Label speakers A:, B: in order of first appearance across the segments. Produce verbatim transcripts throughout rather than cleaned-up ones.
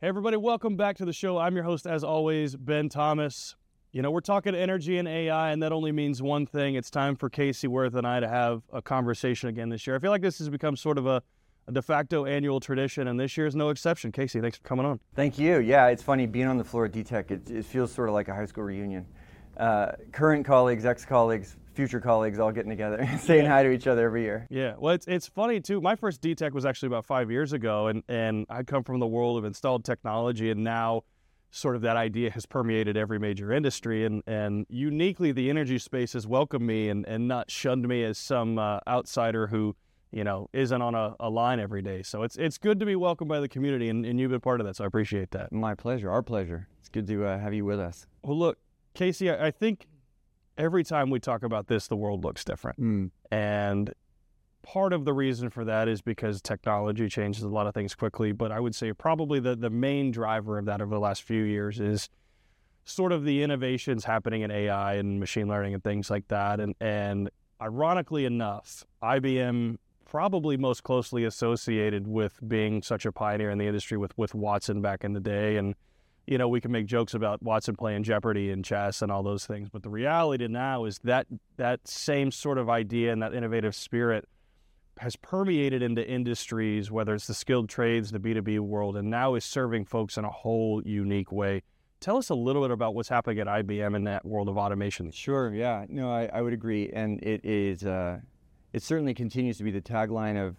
A: Hey, everybody, welcome back to the show. I'm your host, as always, Ben Thomas. You know, we're talking energy and A I, and that only means one thing. It's time for Casey Worth and I to have a conversation again this year. I feel like this has become sort of a, a de facto annual tradition, and this year is no exception. Casey, thanks for coming on.
B: Thank you. Yeah, it's funny, being on the floor at D TEC, it, it feels sort of like a high school reunion. Uh, current colleagues, ex-colleagues, future colleagues all getting together and saying hi to each other every year.
A: Yeah, well, it's it's funny, too. My first D TEC was actually about five years ago, and, and I come from the world of installed technology, and now sort of that idea has permeated every major industry, and, and uniquely the energy space has welcomed me and, and not shunned me as some uh, outsider who, you know, isn't on a, a line every day. So it's it's good to be welcomed by the community, and, and you've been part of that, so I appreciate that.
B: My pleasure, our pleasure. It's good to uh, have you with us.
A: Well, look, Casey, I, I think every time we talk about this, the world looks different.
B: Mm.
A: And part of the reason for that is because technology changes a lot of things quickly, but I would say probably the, the main driver of that over the last few years is sort of the innovations happening in A I and machine learning and things like that. And, and ironically enough, I B M probably most closely associated with being such a pioneer in the industry with, with Watson back in the day. And, you know, we can make jokes about Watson playing Jeopardy and chess and all those things, but the reality now is that that same sort of idea and that innovative spirit has permeated into industries, whether it's the skilled trades, the B two B world, and now is serving folks in a whole unique way. Tell us a little bit about what's happening at I B M in that world of automation.
B: Sure, yeah. No, I, I would agree. And it is, uh, it certainly continues to be the tagline of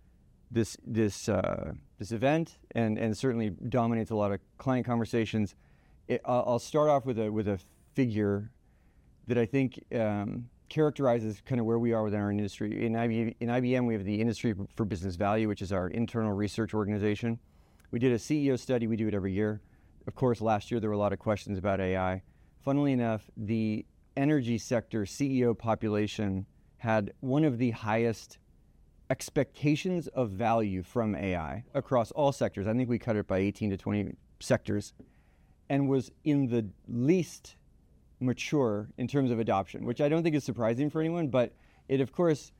B: this this uh, this event, and, and certainly dominates a lot of client conversations. It, I'll I'll start off with a with a figure that I think um, characterizes kind of where we are within our industry. In I B, in I B M, we have the Industry for Business Value, which is our internal research organization. We did a C E O study. We do it every year. Of course, last year there were a lot of questions about A I. Funnily enough, the energy sector C E O population had one of the highest expectations of value from A I across all sectors. I think we cut it by eighteen to twenty sectors, and was in the least mature in terms of adoption, which I don't think is surprising for anyone, but it of course,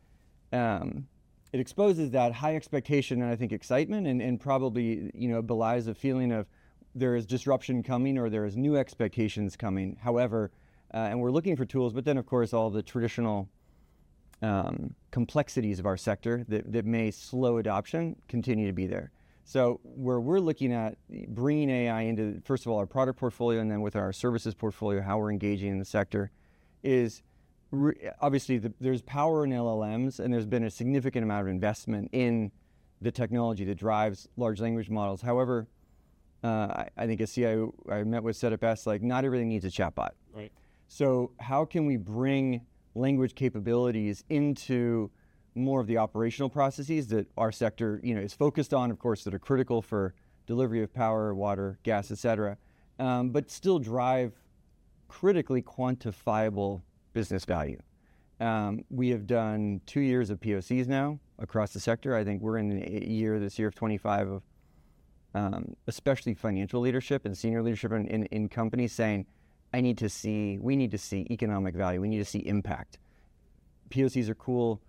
B: um, it exposes that high expectation and I think excitement, and, and probably, you know, belies a feeling of there is disruption coming or there is new expectations coming. However, uh, and we're looking for tools, but then of course all the traditional Um, complexities of our sector that, that may slow adoption continue to be there. So where we're looking at bringing A I into, first of all, our product portfolio, and then with our services portfolio, how we're engaging in the sector, is re- obviously the, there's power in L L Ms, and there's been a significant amount of investment in the technology that drives large language models. However, uh, I, I think a C I O I met with said it best, like, not everything needs a chatbot.
A: Right.
B: So how can we bring language capabilities into more of the operational processes that our sector, you know, is focused on, of course, that are critical for delivery of power, water, gas, et cetera, um, but still drive critically quantifiable business value. Um, we have done two years of P O Cs now across the sector. I think we're in a year this year of twenty-five of um, especially financial leadership and senior leadership in, in, in companies saying, I need to see, we need to see economic value. We need to see impact. P O Cs are cool.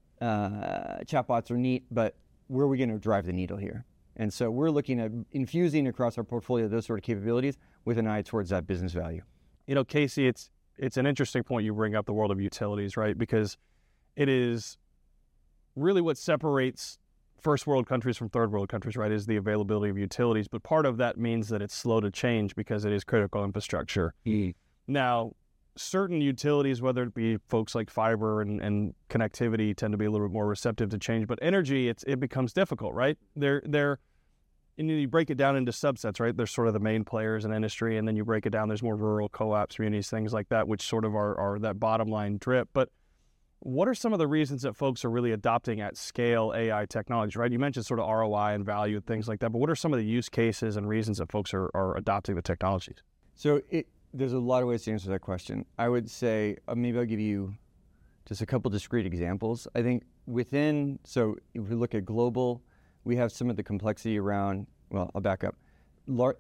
B: Uh, chatbots are neat, but where are we going to drive the needle here? And so we're looking at infusing across our portfolio those sort of capabilities with an eye towards that business value.
A: You know, Casey, it's it's an interesting point you bring up, the world of utilities, right? Because it is really what separates first world countries from third world countries, right, is the availability of utilities. But part of that means that it's slow to change because it is critical infrastructure.
B: Mm.
A: Now, certain utilities, whether it be folks like fiber and, and connectivity, tend to be a little bit more receptive to change. But energy, it's, it becomes difficult, right? They're, they're, and you break it down into subsets, right? There's sort of the main players in industry, and then you break it down, there's more rural co-ops, communities, things like that, which sort of are, are that bottom line drip. But what are some of the reasons that folks are really adopting at scale A I technology, right? You mentioned sort of R O I and value and things like that, but what are some of the use cases and reasons that folks are, are adopting the technologies?
B: So it, there's a lot of ways to answer that question. I would say, uh, maybe I'll give you just a couple discrete examples. I think within, so if we look at global, we have some of the complexity around, well, I'll back up. Lar-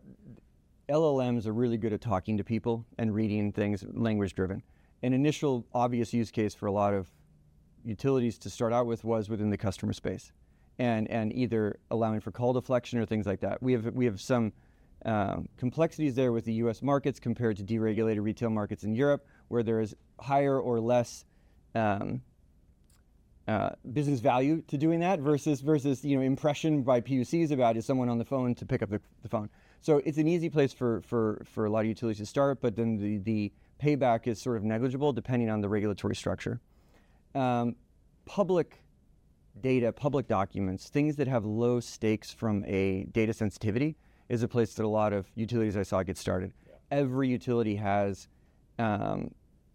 B: L L Ms are really good at talking to people and reading things language driven. An initial obvious use case for a lot of utilities to start out with was within the customer space. and and either allowing for call deflection or things like that. We have we have some um, complexities there with the U S markets compared to deregulated retail markets in Europe, where there is higher or less um, uh, business value to doing that versus versus you know impression by P U Cs about is someone on the phone to pick up the, the phone. So it's an easy place for, for, for a lot of utilities to start, but then the, the payback is sort of negligible depending on the regulatory structure. Um, public data, public documents, things that have low stakes from a data sensitivity is a place that a lot of utilities I saw get started. Yeah. Every utility has um,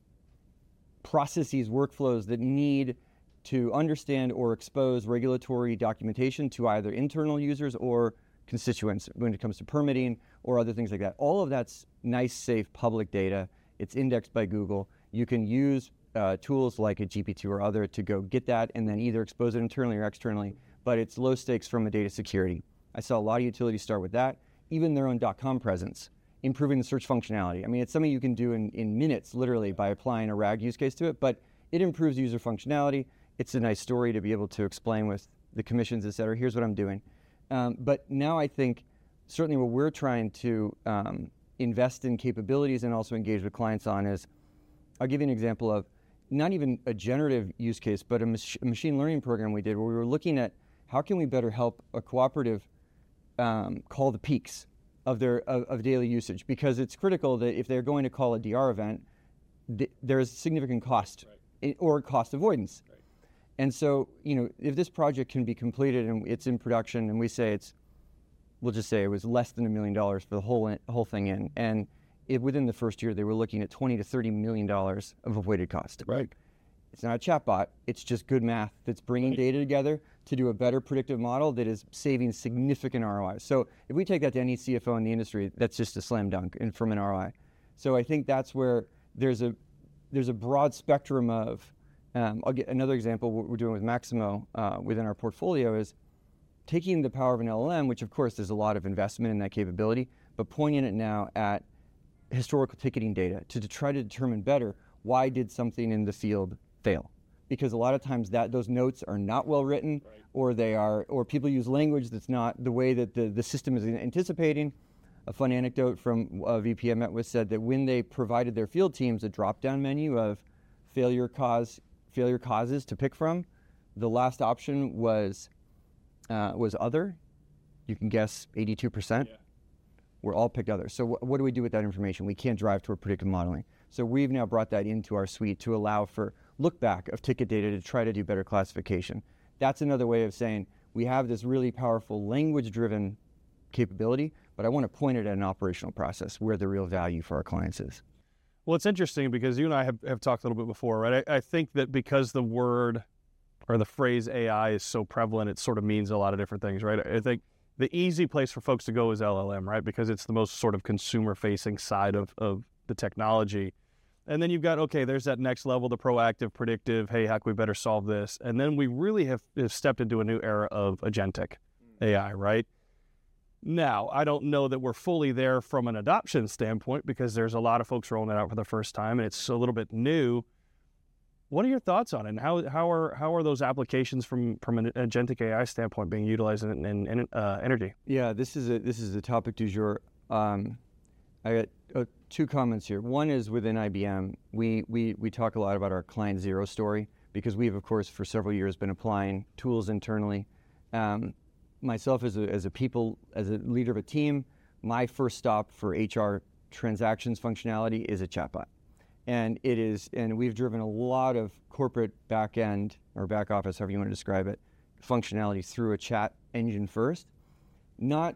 B: processes, workflows that need to understand or expose regulatory documentation to either internal users or constituents when it comes to permitting or other things like that. All of that's nice, safe, public data. It's indexed by Google. You can use uh, tools like a G P two or other to go get that and then either expose it internally or externally, but it's low stakes from a data security. I saw a lot of utilities start with that, even their own .com presence, improving the search functionality. I mean, it's something you can do in, in minutes, literally, by applying a RAG use case to it, but it improves user functionality. It's a nice story to be able to explain with the commissions, et cetera. Here's what I'm doing. Um, but now I think certainly what we're trying to um, invest in capabilities and also engage with clients on is, I'll give you an example of not even a generative use case, but a mach- machine learning program we did where we were looking at how can we better help a cooperative um, call the peaks of their of, of daily usage, because it's critical that if they're going to call a D R event, th- there's significant cost right. in, or cost avoidance. Right. And so, you know, if this project can be completed and it's in production, and we say it's, we'll just say it was less than a million dollars for the whole in, whole thing in, and it, within the first year they were looking at twenty to thirty million dollars of avoided cost.
A: Right.
B: It's not a chatbot. It's just good math that's bringing right. data together to do a better predictive model that is saving significant R O Is. So if we take that to any C F O in the industry, that's just a slam dunk in, from an R O I. So I think that's where there's a there's a broad spectrum of. Um, I'll get another example. What we're doing with Maximo uh, within our portfolio is taking the power of an L L M, which of course there's a lot of investment in that capability, but pointing it now at historical ticketing data to, to try to determine better why did something in the field fail. Because a lot of times that those notes are not well written, right. or they are, or people use language that's not the way that the, the system is anticipating. A fun anecdote from a V P I met with said that when they provided their field teams a drop-down menu of failure cause failure causes to pick from, the last option was uh, was other. You can guess eighty-two percent. Yeah. We're all picked other. So wh- what do we do with that information? We can't drive toward predictive modeling. So we've now brought that into our suite to allow for look back of ticket data to try to do better classification. That's another way of saying we have this really powerful language-driven capability, but I want to point it at an operational process where the real value for our clients is.
A: Well, it's interesting because you and I have, have talked a little bit before, right? I, I think that because the word or the phrase A I is so prevalent, it sort of means a lot of different things, right? I think the easy place for folks to go is L L M, right? Because it's the most sort of consumer-facing side of, of the technology. And then you've got, okay, there's that next level, the proactive, predictive, hey, how can we better solve this? And then we really have, have stepped into a new era of agentic A I, right? Now, I don't know that we're fully there from an adoption standpoint because there's a lot of folks rolling that out for the first time and it's a little bit new. What are your thoughts on it? And how how are how are those applications from, from an agentic A I standpoint being utilized in, in, in uh, energy?
B: Yeah, this is a this is a topic du jour. Um, I got uh, two comments here. One is within I B M, we, we we talk a lot about our client zero story because we've of course for several years been applying tools internally. Um, myself as a as a people as a leader of a team, my first stop for H R transactions functionality is a chatbot. And it is, and we've driven a lot of corporate back end or back office, however you want to describe it, functionality through a chat engine first. Not,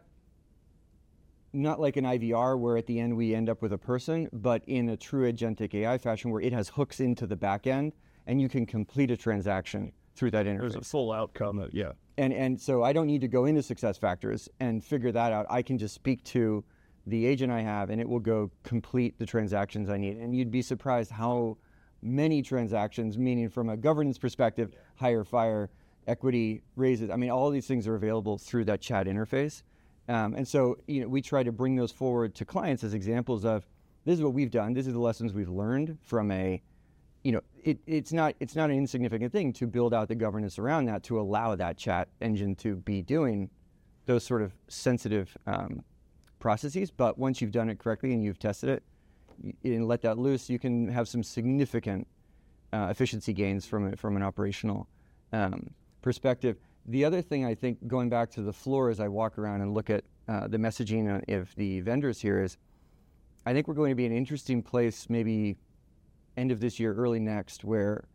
B: not like an I V R where at the end we end up with a person, but in a true agentic A I fashion where it has hooks into the back end and you can complete a transaction through that interface.
A: There's a full outcome, of, yeah.
B: And and so I don't need to go into success factors and figure that out. I can just speak to the agent I have, and it will go complete the transactions I need. And you'd be surprised how many transactions, meaning from a governance perspective, yeah. hire, fire, equity, raises. I mean, all of these things are available through that chat interface. Um, and so, you know, we try to bring those forward to clients as examples of this is what we've done. This is the lessons we've learned from a you know, it, it's not it's not an insignificant thing to build out the governance around that to allow that chat engine to be doing those sort of sensitive um, processes. But once you've done it correctly and you've tested it and let that loose, you can have some significant uh, efficiency gains from a, from an operational um, perspective. The other thing I think, going back to the floor as I walk around and look at uh, the messaging of the vendors here, is I think we're going to be in an interesting place maybe end of this year, early next, where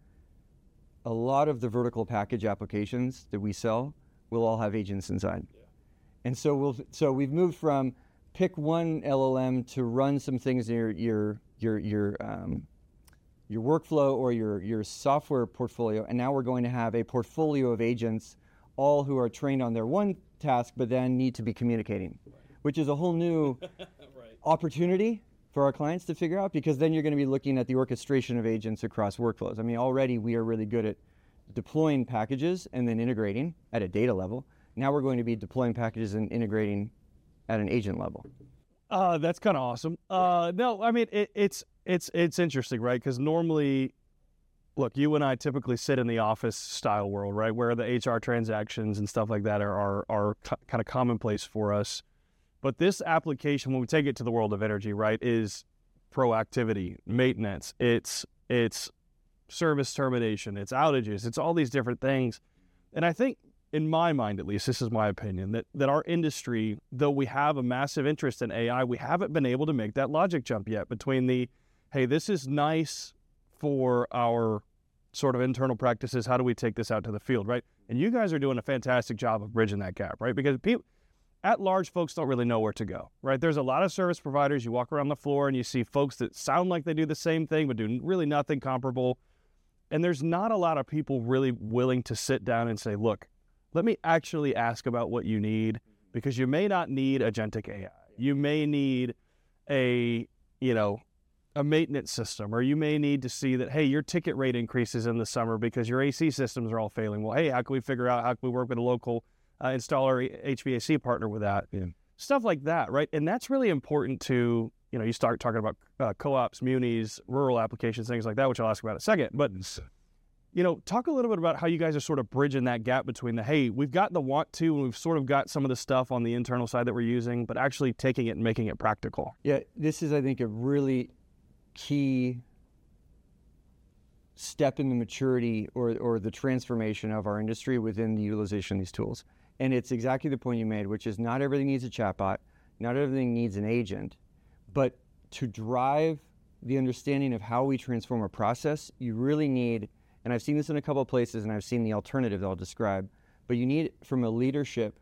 B: a lot of the vertical package applications that we sell will all have agents inside. Yeah. And so we'll so we've moved from pick one L L M to run some things in your your your your, um, your workflow or your your software portfolio, and now we're going to have a portfolio of agents, all who are trained on their one task, but then need to be communicating, right. which is a whole new right. opportunity for our clients to figure out, because then you're going to be looking at the orchestration of agents across workflows. I mean, already we are really good at deploying packages and then integrating at a data level. Now we're going to be deploying packages and integrating at an agent level.
A: Uh, that's kind of awesome. Uh, no, I mean, it, it's it's it's interesting, right? Because normally, look, you and I typically sit in the office style world, right, where the H R transactions and stuff like that are are, are co- kind of commonplace for us. But this application, when we take it to the world of energy, right, is proactivity, maintenance, it's it's service termination, it's outages, it's all these different things. And I think, in my mind at least, this is my opinion, that, that our industry, though we have a massive interest in A I, we haven't been able to make that logic jump yet between the, hey, this is nice for our sort of internal practices, how do we take this out to the field, right? And you guys are doing a fantastic job of bridging that gap, right? Because people, at large, folks don't really know where to go, right? There's a lot of service providers. You walk around the floor and you see folks that sound like they do the same thing but do really nothing comparable. And there's not a lot of people really willing to sit down and say, look, let me actually ask about what you need, because you may not need agentic A I. You may need a, you know, a maintenance system, or you may need to see that, hey, your ticket rate increases in the summer because your A C systems are all failing. Well, hey, how can we figure out, how can we work with a local Uh, installer H V A C partner with that, yeah. stuff like that, right? And that's really important to, you know, you start talking about uh, co-ops, munis, rural applications, things like that, which I'll ask about in a second. But, you know, talk a little bit about how you guys are sort of bridging that gap between the, hey, we've got the want to, and we've sort of got some of the stuff on the internal side that we're using, but actually taking it and making it practical.
B: Yeah, this is, I think, a really key step in the maturity or, or the transformation of our industry within the utilization of these tools. And it's exactly the point you made, which is not everything needs a chatbot, not everything needs an agent, but to drive the understanding of how we transform a process, you really need, and I've seen this in a couple of places and I've seen the alternative that I'll describe, but you need from a leadership,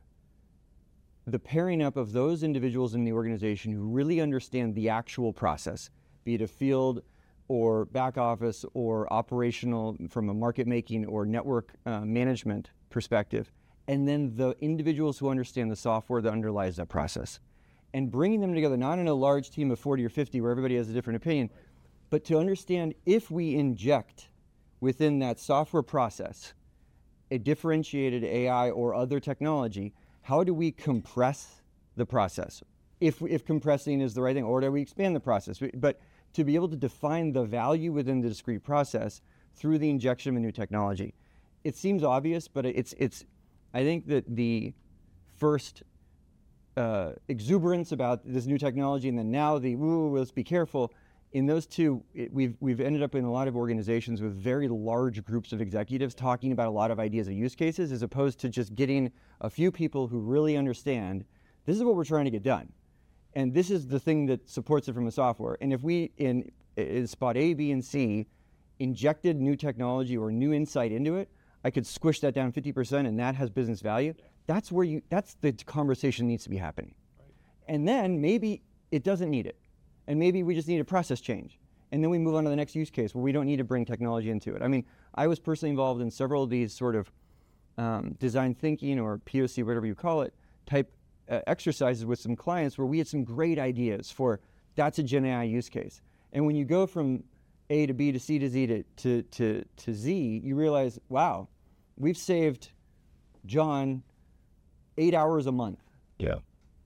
B: the pairing up of those individuals in the organization who really understand the actual process, be it a field or back office or operational from a market making or network uh, management perspective, and then the individuals who understand the software that underlies that process. And bringing them together, not in a large team of forty or fifty where everybody has a different opinion, but to understand if we inject within that software process a differentiated A I or other technology, how do we compress the process? If, if compressing is the right thing, or do we expand the process? But to be able to define the value within the discrete process through the injection of a new technology. It seems obvious, but it's, it's I think that the first uh, exuberance about this new technology, and then now the, ooh, let's be careful, in those two, it, we've, we've ended up in a lot of organizations with very large groups of executives talking about a lot of ideas of use cases, as opposed to just getting a few people who really understand, this is what we're trying to get done. And this is the thing that supports it from the software. And if we, in, in spot A, B, and C, injected new technology or new insight into it, I could squish that down fifty percent and that has business value. That's where you, that's the conversation needs to be happening. Right. And then maybe it doesn't need it. And maybe we just need a process change. And then we move on to the next use case where we don't need to bring technology into it. I mean, I was personally involved in several of these sort of um, design thinking or P O C, whatever you call it, type uh, exercises with some clients where we had some great ideas for that's a Gen A I use case. And when you go from A to B to C to Z to, to, to, to Z, you realize, wow, we've saved John eight hours a month.
C: Yeah.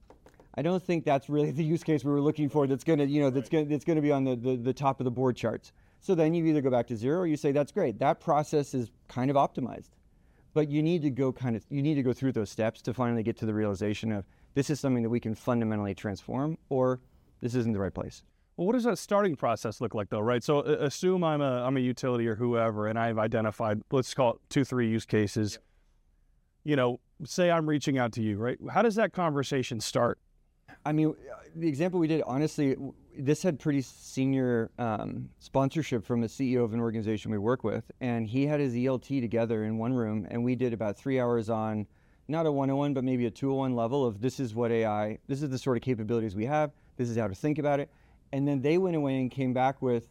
B: I don't think that's really the use case we were looking for that's going to, you know, that's going that's going to be on the, the, the top of the board charts. So then you either go back to zero or you say, that's great. That process is kind of optimized. But you need to go kind of, you need to go through those steps to finally get to the realization of this is something that we can fundamentally transform, or this isn't the right place.
A: Well, what does that starting process look like, though, right? So uh, assume I'm a I'm a utility or whoever, and I've identified, let's call it two, three use cases. Yep. You know, say I'm reaching out to you, right? How does that conversation start?
B: I mean, the example we did, honestly, this had pretty senior um, sponsorship from a C E O of an organization we work with, and he had his E L T together in one room, and we did about three hours on not a one oh one, but maybe a two oh one level of this is what A I, this is the sort of capabilities we have, this is how to think about it. And then they went away and came back with,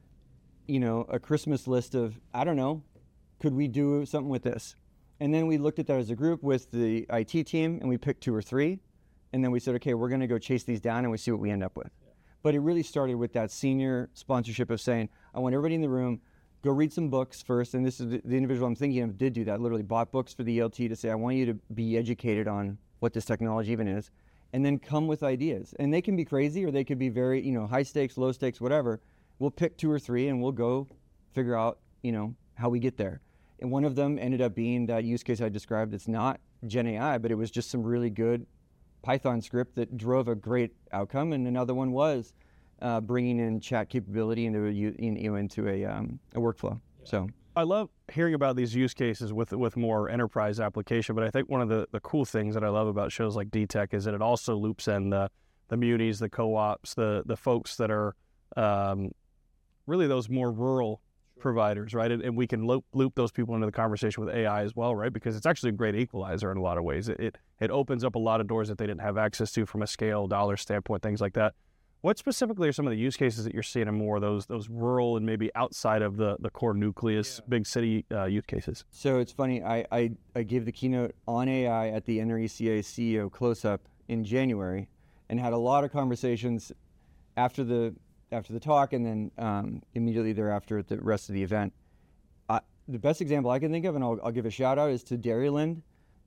B: you know, a Christmas list of, I don't know, could we do something with this? And then we looked at that as a group with the I T team, and we picked two or three. And then we said, okay, we're going to go chase these down, and we see what we end up with. Yeah. But it really started with that senior sponsorship of saying, I want everybody in the room, go read some books first. And this is the, the individual I'm thinking of did do that, literally bought books for the E L T to say, I want you to be educated on what this technology even is. And then come with ideas. And they can be crazy, or they could be very, you know, high stakes, low stakes, whatever. We'll pick two or three, and we'll go figure out, you know, how we get there. And one of them ended up being that use case I described. It's not Gen A I, but it was just some really good Python script that drove a great outcome. And another one was uh, bringing in chat capability into a, in, you know, into a, um, a workflow. Yeah. So.
A: I love hearing about these use cases with with more enterprise application, but I think one of the, the cool things that I love about shows like D TEC is that it also loops in the, the munis, the co-ops, the the folks that are um, really those more rural providers, right? And, and we can loop, loop those people into the conversation with A I as well, right? Because it's actually a great equalizer in a lot of ways. It, it, it opens up a lot of doors that they didn't have access to from a scale, dollar standpoint, things like that. What specifically are some of the use cases that you're seeing in more of those those rural and maybe outside of the, the core nucleus, yeah. big city uh, use cases?
B: So it's funny, I, I, I gave the keynote on A I at the N R E C A C E O close-up in January and had a lot of conversations after the after the talk and then um, immediately thereafter at the rest of the event. Uh, the best example I can think of, and I'll, I'll give a shout out, is to Dairyland.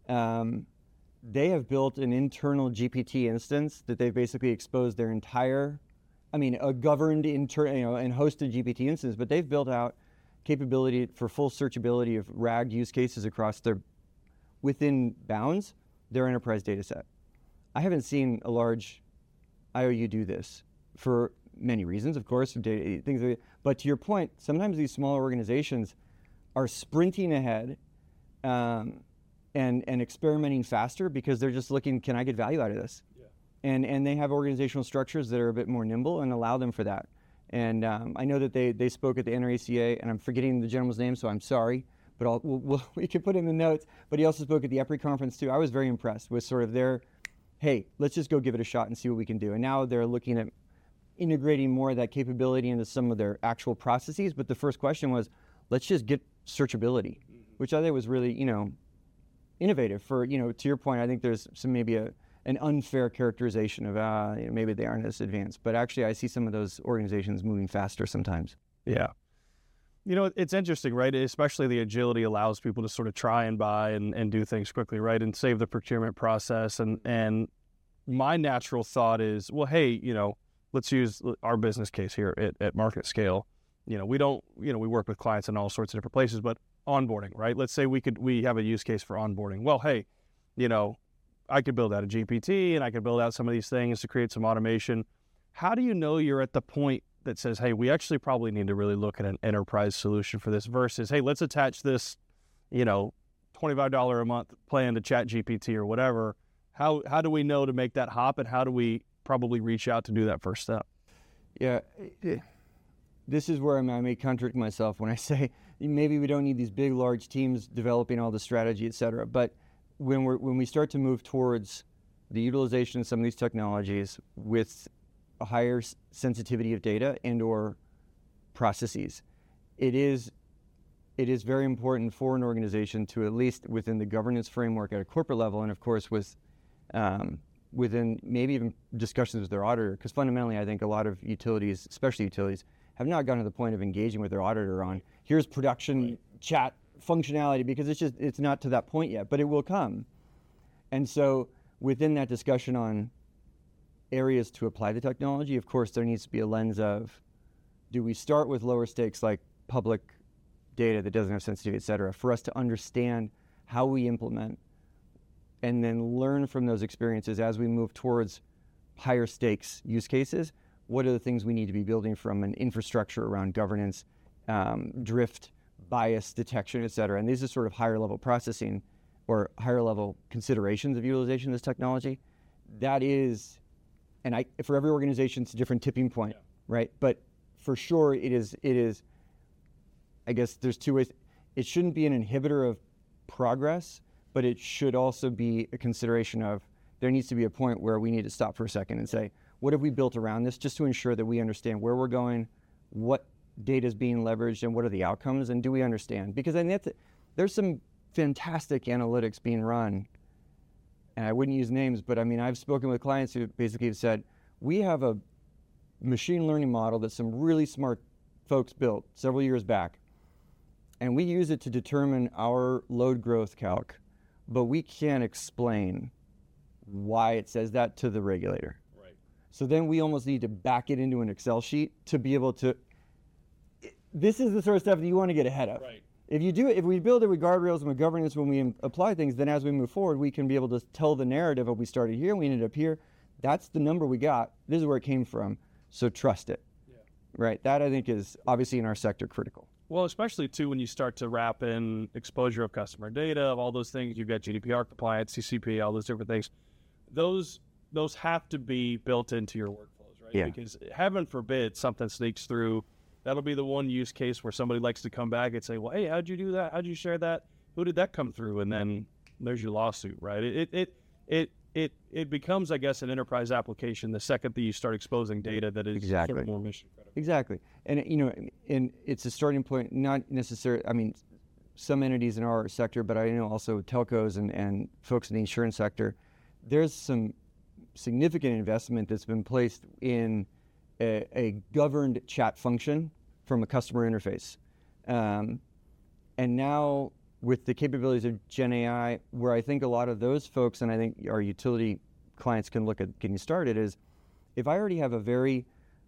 B: Um, They have built an internal G P T instance that they've basically exposed their entire, I mean, a governed inter, you know, and hosted G P T instance, but they've built out capability for full searchability of R A G use cases across their, within bounds, their enterprise data set. I haven't seen a large I O U do this for many reasons, of course, data, things like that. But to your point, sometimes these smaller organizations are sprinting ahead, um, and and experimenting faster because they're just looking, can I get value out of this? Yeah. And and they have organizational structures that are a bit more nimble and allow them for that. And um, I know that they they spoke at the N R E C A, and I'm forgetting the gentleman's name, so I'm sorry, but I'll, we'll, we'll, we can put it in the notes. But he also spoke at the E P R I conference too. I was very impressed with sort of their, hey, let's just go give it a shot and see what we can do. And now they're looking at integrating more of that capability into some of their actual processes. But the first question was, let's just get searchability, mm-hmm. which I think was really, you know, innovative for, you know, to your point, I think there's some maybe a an unfair characterization of, uh, you know, maybe they aren't as advanced. But actually, I see some of those organizations moving faster sometimes.
A: Yeah. You know, it's interesting, right? Especially the agility allows people to sort of try and buy and, and do things quickly, right? And save the procurement process. And, and my natural thought is, well, hey, you know, let's use our business case here at, at Market Scale. You know, we don't, you know, we work with clients in all sorts of different places, but onboarding, right? Let's say we could, we have a use case for onboarding. Well, hey, you know, I could build out a G P T and I could build out some of these things to create some automation. How do you know you're at the point that says, hey, we actually probably need to really look at an enterprise solution for this versus, hey, let's attach this, you know, twenty-five dollars a month plan to Chat G P T or whatever. How, how do we know to make that hop, and how do we probably reach out to do that first step?
B: Yeah. This is where I may contradict myself when I say maybe we don't need these big, large teams developing all the strategy, et cetera. But when we're when we start to move towards the utilization of some of these technologies with a higher s- sensitivity of data and or processes, it is it is very important for an organization to, at least within the governance framework at a corporate level, and of course with um, within maybe even discussions with their auditor, because fundamentally I think a lot of utilities, especially utilities, have not gotten to the point of engaging with their auditor on here's production right. chat functionality, because it's just it's not to that point yet, but it will come. And so within that discussion on areas to apply the technology, of course there needs to be a lens of do we start with lower stakes like public data that doesn't have sensitivity, et cetera, for us to understand how we implement and then learn from those experiences as we move towards higher stakes use cases? What are the things we need to be building from an infrastructure around governance, um, drift, bias detection, et cetera? And these are sort of higher level processing or higher level considerations of utilization of this technology. That is, and I, for every organization, it's a different tipping point, yeah. right? But for sure, it is, it is, I guess there's two ways. It shouldn't be an inhibitor of progress, but it should also be a consideration of there needs to be a point where we need to stop for a second and say, what have we built around this just to ensure that we understand where we're going, what data is being leveraged, and what are the outcomes, and do we understand? Because I mean, that's, there's some fantastic analytics being run, and I wouldn't use names, but I mean, I've spoken with clients who basically have said, we have a machine learning model that some really smart folks built several years back, and we use it to determine our load growth calc, but we can't explain why it says that to the regulator.
A: Right.
B: So then we almost need to back it into an Excel sheet to be able to, this is the sort of stuff that you want to get ahead of.
A: Right.
B: If you do it, if we build it with guardrails and with governance when we im- apply things, then as we move forward, we can be able to tell the narrative of we started here, we ended up here. That's the number we got. This is where it came from. So trust it. Yeah. Right. That I think is obviously in our sector critical.
A: Well, especially too when you start to wrap in exposure of customer data, of all those things. You've got G D P R compliance, C C P, all those different things. Those those have to be built into your workflows, right?
B: Yeah.
A: Because heaven forbid something sneaks through. That'll be the one use case where somebody likes to come back and say, well, hey, how'd you do that? How'd you share that? Who did that come through? And then there's your lawsuit, right? It it it it it becomes, I guess, an enterprise application the second that you start exposing data that is
B: exactly.
A: sort of more mission critical.
B: Exactly. And, you know, and it's a starting point, not necessarily, I mean, some entities in our sector, but I know also telcos and, and folks in the insurance sector, there's some significant investment that's been placed in a, a governed chat function from a customer interface. Um, and now with the capabilities of Gen A I, where I think a lot of those folks, and I think our utility clients can look at getting started, is if I already have a very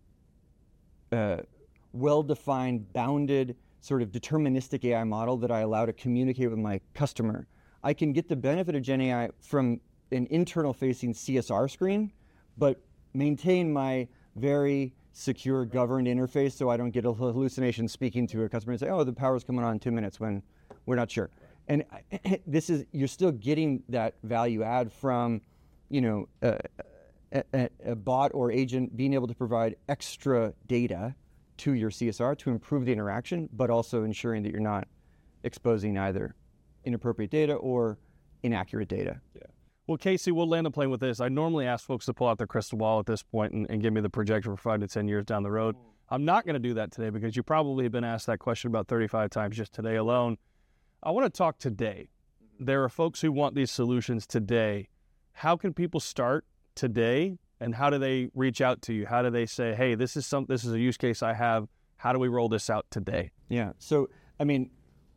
B: uh, well-defined, bounded, sort of deterministic A I model that I allow to communicate with my customer, I can get the benefit of Gen A I from an internal-facing C S R screen, but maintain my very secure, governed interface so I don't get a hallucination speaking to a customer and say, oh, the power's coming on in two minutes when we're not sure. And this is, you're still getting that value add from, you know, uh, a, a bot or agent being able to provide extra data to your C S R to improve the interaction, but also ensuring that you're not exposing either inappropriate data or inaccurate data.
A: Yeah. Well, Casey, we'll land the plane with this. I normally ask folks to pull out their crystal ball at this point and, and give me the projection for five to ten years down the road. I'm not going to do that today because you probably have been asked that question about thirty-five times just today alone. I want to talk today. There are folks who want these solutions today. How can people start today, and how do they reach out to you? How do they say, hey, this is some, this is a use case I have. How do we roll this out today?
B: Yeah. So, I mean,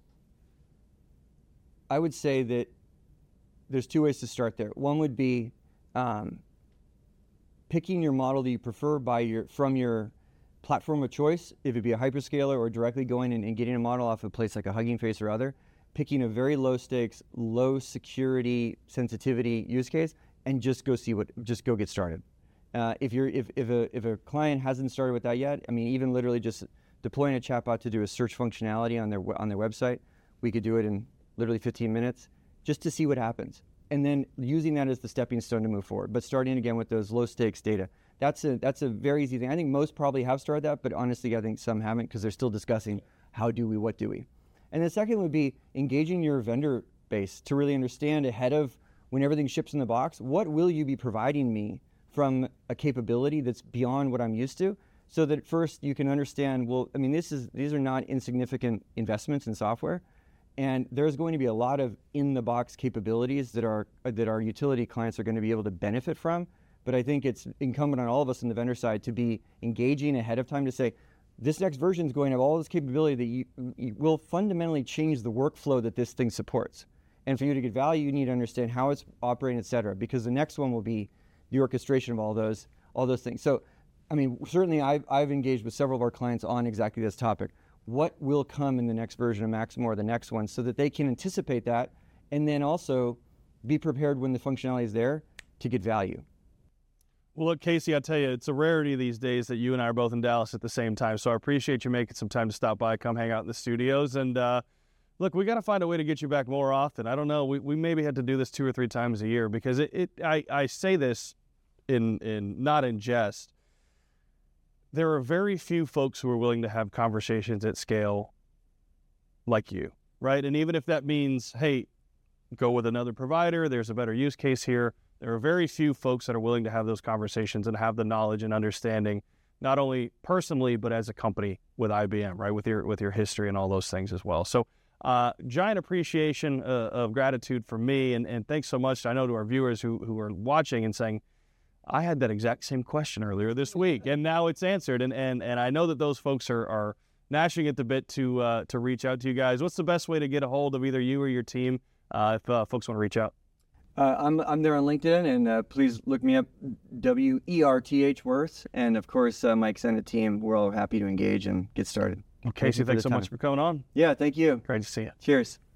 B: I would say that there's two ways to start there. One would be um, picking your model that you prefer by your from your platform of choice, if it be a hyperscaler or directly going in and getting a model off a place like a Hugging Face or other, picking a very low stakes, low security, sensitivity use case, and just go see what, just go get started. Uh, if you're, if, if a if a client hasn't started with that yet, I mean, even literally just deploying a chatbot to do a search functionality on their on their website, we could do it in literally fifteen minutes, just to see what happens, and then using that as the stepping stone to move forward. But starting again with those low stakes data, that's a that's a very easy thing. I think most probably have started that, but honestly, I think some haven't because they're still discussing how do we, what do we. And the second would be engaging your vendor base to really understand ahead of when everything ships in the box, what will you be providing me from a capability that's beyond what I'm used to, so that first you can understand, well, I mean, this is these are not insignificant investments in software, and there's going to be a lot of in-the-box capabilities that our that our utility clients are going to be able to benefit from. But I think it's incumbent on all of us on the vendor side to be engaging ahead of time to say, this next version is going to have all this capability that you, you will fundamentally change the workflow that this thing supports. And for you to get value, you need to understand how it's operating, et cetera, because the next one will be the orchestration of all those all those things. So I mean, certainly I've, I've engaged with several of our clients on exactly this topic. What will come in the next version of Maximo or the next one, so that they can anticipate that and then also be prepared when the functionality is there to get value.
A: Well, look, Casey, I tell you, it's a rarity these days that you and I are both in Dallas at the same time. So I appreciate you making some time to stop by, come hang out in the studios. And uh, look, we got to find a way to get you back more often. I don't know. We, we maybe had to do this two or three times a year, because it, it I, I say this in, in not in jest. There are very few folks who are willing to have conversations at scale like you, right? And even if that means, hey, go with another provider, there's a better use case here. There are very few folks that are willing to have those conversations and have the knowledge and understanding, not only personally, but as a company with I B M, right? With your with your history and all those things as well. So uh, giant appreciation uh, of gratitude from me. And, and thanks so much, I know, to our viewers who, who are watching and saying, I had that exact same question earlier this week, and now it's answered. And and, and I know that those folks are, are gnashing at the bit to uh, to reach out to you guys. What's the best way to get a hold of either you or your team uh, if uh, folks want to reach out?
B: Uh, I'm I'm there on LinkedIn, and uh, please look me up, W E R T H Worth, and of course uh, Mike's and the team. We're all happy to engage and get started.
A: Well, Casey, thanks so much for coming on.
B: Yeah, thank you.
A: Great to see you.
B: Cheers.